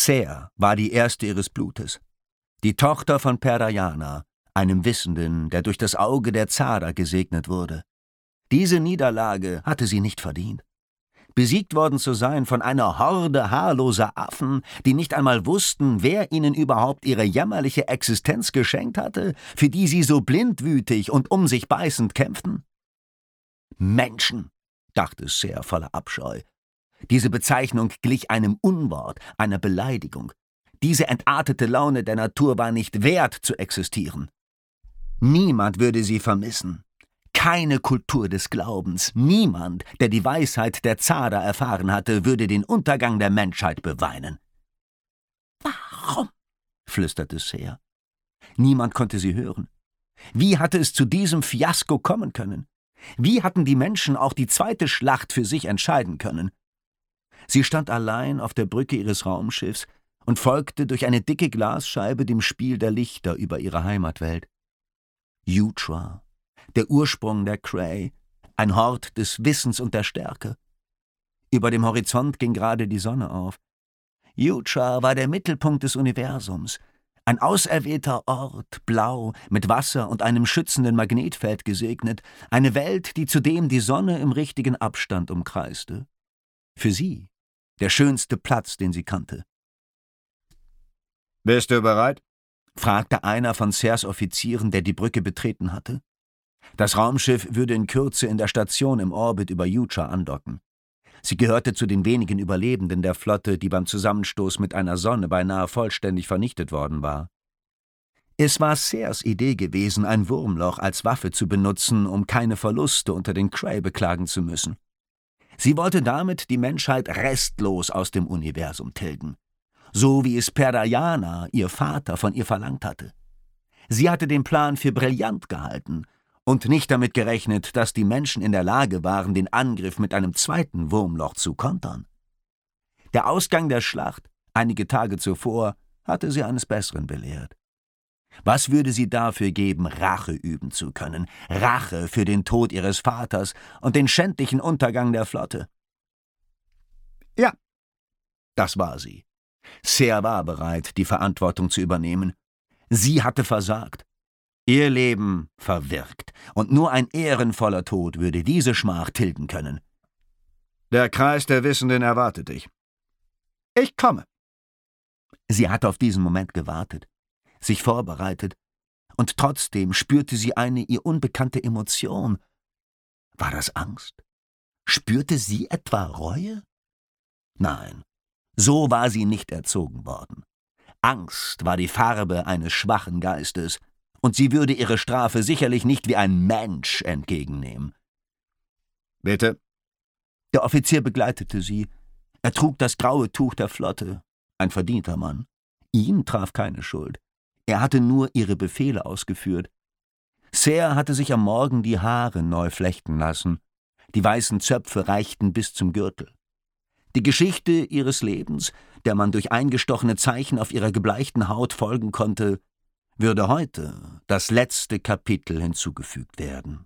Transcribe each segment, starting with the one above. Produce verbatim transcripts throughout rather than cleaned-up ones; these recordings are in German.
Ser war die erste ihres Blutes, die Tochter von Perdayana, einem Wissenden, der durch das Auge der Zara gesegnet wurde. Diese Niederlage hatte sie nicht verdient. Besiegt worden zu sein von einer Horde haarloser Affen, die nicht einmal wussten, wer ihnen überhaupt ihre jämmerliche Existenz geschenkt hatte, für die sie so blindwütig und um sich beißend kämpften? Menschen, dachte Ser voller Abscheu. Diese Bezeichnung glich einem Unwort, einer Beleidigung. Diese entartete Laune der Natur war nicht wert zu existieren. Niemand würde sie vermissen. Keine Kultur des Glaubens, niemand, der die Weisheit der Zara erfahren hatte, würde den Untergang der Menschheit beweinen. »Warum?« flüsterte Ser. Niemand konnte sie hören. Wie hatte es zu diesem Fiasko kommen können? Wie hatten die Menschen auch die zweite Schlacht für sich entscheiden können? Sie stand allein auf der Brücke ihres Raumschiffs und folgte durch eine dicke Glasscheibe dem Spiel der Lichter über ihre Heimatwelt. Yutra, der Ursprung der Cray, ein Hort des Wissens und der Stärke. Über dem Horizont ging gerade die Sonne auf. Yutra war der Mittelpunkt des Universums, ein auserwählter Ort, blau, mit Wasser und einem schützenden Magnetfeld gesegnet, eine Welt, die zudem die Sonne im richtigen Abstand umkreiste. Für sie der schönste Platz, den sie kannte. »Bist du bereit?« fragte einer von Sers Offizieren, der die Brücke betreten hatte. Das Raumschiff würde in Kürze in der Station im Orbit über Yutra andocken. Sie gehörte zu den wenigen Überlebenden der Flotte, die beim Zusammenstoß mit einer Sonne beinahe vollständig vernichtet worden war. Es war Sers Idee gewesen, ein Wurmloch als Waffe zu benutzen, um keine Verluste unter den Cray beklagen zu müssen. Sie wollte damit die Menschheit restlos aus dem Universum tilgen, so wie es Perdayana, ihr Vater, von ihr verlangt hatte. Sie hatte den Plan für brillant gehalten und nicht damit gerechnet, dass die Menschen in der Lage waren, den Angriff mit einem zweiten Wurmloch zu kontern. Der Ausgang der Schlacht, einige Tage zuvor, hatte sie eines Besseren belehrt. Was würde sie dafür geben, Rache üben zu können? Rache für den Tod ihres Vaters und den schändlichen Untergang der Flotte? Ja, das war sie. Ser war bereit, die Verantwortung zu übernehmen. Sie hatte versagt. Ihr Leben verwirkt, und nur ein ehrenvoller Tod würde diese Schmach tilgen können. »Der Kreis der Wissenden erwartet dich.« »Ich komme.« Sie hatte auf diesen Moment gewartet, sich vorbereitet, und trotzdem spürte sie eine ihr unbekannte Emotion. War das Angst? Spürte sie etwa Reue? Nein, so war sie nicht erzogen worden. Angst war die Farbe eines schwachen Geistes, und sie würde ihre Strafe sicherlich nicht wie ein Mensch entgegennehmen. »Bitte?« Der Offizier begleitete sie. Er trug das graue Tuch der Flotte, ein verdienter Mann. Ihn traf keine Schuld. Er hatte nur ihre Befehle ausgeführt. Ser hatte sich am Morgen die Haare neu flechten lassen. Die weißen Zöpfe reichten bis zum Gürtel. Die Geschichte ihres Lebens, der man durch eingestochene Zeichen auf ihrer gebleichten Haut folgen konnte, würde heute das letzte Kapitel hinzugefügt werden.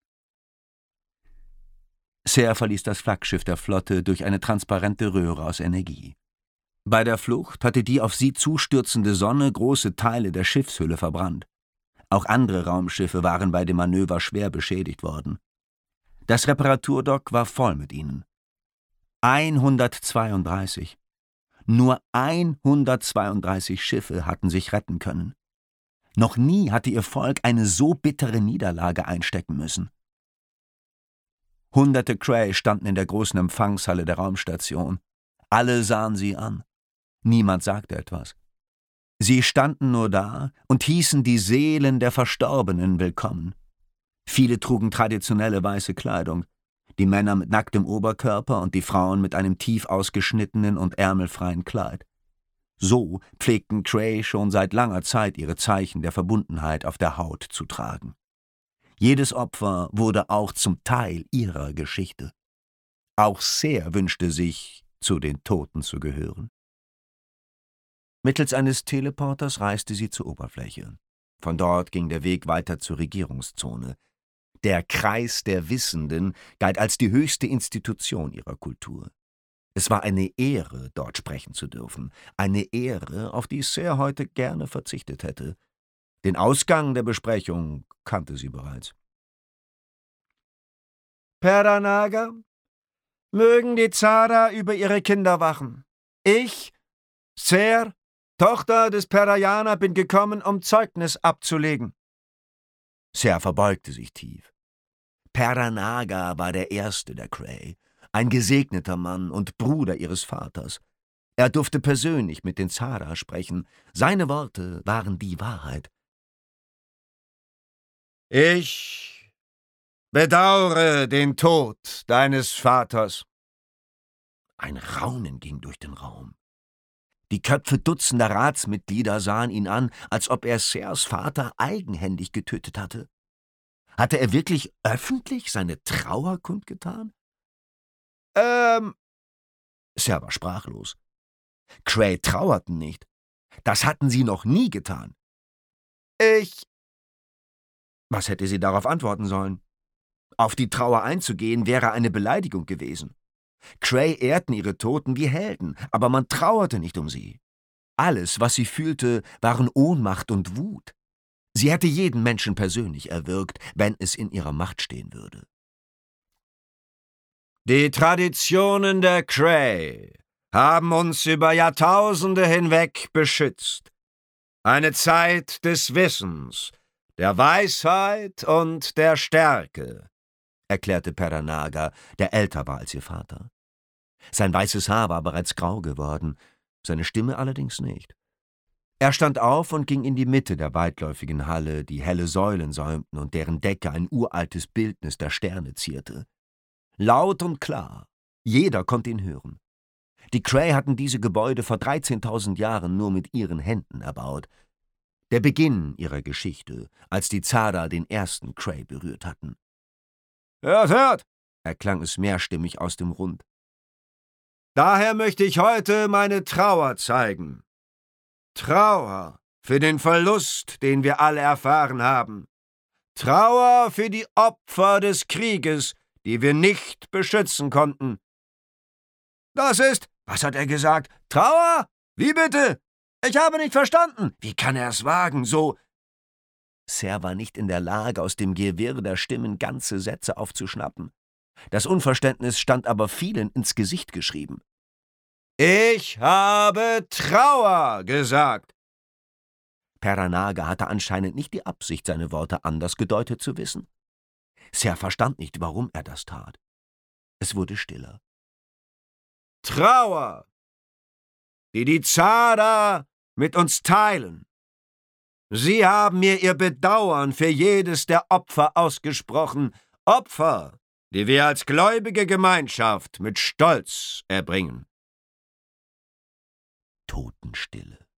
Ser verließ das Flaggschiff der Flotte durch eine transparente Röhre aus Energie. Bei der Flucht hatte die auf sie zustürzende Sonne große Teile der Schiffshülle verbrannt. Auch andere Raumschiffe waren bei dem Manöver schwer beschädigt worden. Das Reparaturdock war voll mit ihnen. hundertzweiunddreißig. Nur hundertzweiunddreißig Schiffe hatten sich retten können. Noch nie hatte ihr Volk eine so bittere Niederlage einstecken müssen. Hunderte Cray standen in der großen Empfangshalle der Raumstation. Alle sahen sie an. Niemand sagte etwas. Sie standen nur da und hießen die Seelen der Verstorbenen willkommen. Viele trugen traditionelle weiße Kleidung, die Männer mit nacktem Oberkörper und die Frauen mit einem tief ausgeschnittenen und ärmelfreien Kleid. So pflegten Cray schon seit langer Zeit ihre Zeichen der Verbundenheit auf der Haut zu tragen. Jedes Opfer wurde auch zum Teil ihrer Geschichte. Auch Ser wünschte sich, zu den Toten zu gehören. Mittels eines Teleporters reiste sie zur Oberfläche. Von dort ging der Weg weiter zur Regierungszone. Der Kreis der Wissenden galt als die höchste Institution ihrer Kultur. Es war eine Ehre, dort sprechen zu dürfen, eine Ehre, auf die Ser heute gerne verzichtet hätte. Den Ausgang der Besprechung kannte sie bereits. Peranaga, mögen die Zara über ihre Kinder wachen. Ich, Ser, Tochter des Perayana, bin gekommen, um Zeugnis abzulegen. Ser verbeugte sich tief. Peranaga war der erste der Cray, ein gesegneter Mann und Bruder ihres Vaters. Er durfte persönlich mit den Zara sprechen. Seine Worte waren die Wahrheit. Ich bedauere den Tod deines Vaters. Ein Raunen ging durch den Raum. Die Köpfe dutzender Ratsmitglieder sahen ihn an, als ob er Sers Vater eigenhändig getötet hatte. Hatte er wirklich öffentlich seine Trauer kundgetan? Ähm... Ser war sprachlos. Cray trauerten nicht. Das hatten sie noch nie getan. Ich... Was hätte sie darauf antworten sollen? Auf die Trauer einzugehen, wäre eine Beleidigung gewesen. Cray ehrten ihre Toten wie Helden, aber man trauerte nicht um sie. Alles, was sie fühlte, waren Ohnmacht und Wut. Sie hätte jeden Menschen persönlich erwürgt, wenn es in ihrer Macht stehen würde. Die Traditionen der Cray haben uns über Jahrtausende hinweg beschützt. Eine Zeit des Wissens, der Weisheit und der Stärke, erklärte Peranaga, der älter war als ihr Vater. Sein weißes Haar war bereits grau geworden, seine Stimme allerdings nicht. Er stand auf und ging in die Mitte der weitläufigen Halle, die helle Säulen säumten und deren Decke ein uraltes Bildnis der Sterne zierte. Laut und klar, jeder konnte ihn hören. Die Cray hatten diese Gebäude vor dreizehntausend Jahren nur mit ihren Händen erbaut. Der Beginn ihrer Geschichte, als die Zara den ersten Cray berührt hatten. »Hört, hört«, erklang es mehrstimmig aus dem Rund. »Daher möchte ich heute meine Trauer zeigen. Trauer für den Verlust, den wir alle erfahren haben. Trauer für die Opfer des Krieges, die wir nicht beschützen konnten.« »Das ist, was hat er gesagt? Trauer? Wie bitte? Ich habe nicht verstanden. Wie kann er es wagen, so...« Ser war nicht in der Lage, aus dem Gewirr der Stimmen ganze Sätze aufzuschnappen. Das Unverständnis stand aber vielen ins Gesicht geschrieben. »Ich habe Trauer gesagt.« Peranaga hatte anscheinend nicht die Absicht, seine Worte anders gedeutet zu wissen. Ser verstand nicht, warum er das tat. Es wurde stiller. »Trauer, die die Zara mit uns teilen. Sie haben mir ihr Bedauern für jedes der Opfer ausgesprochen, Opfer, die wir als gläubige Gemeinschaft mit Stolz erbringen.« Totenstille.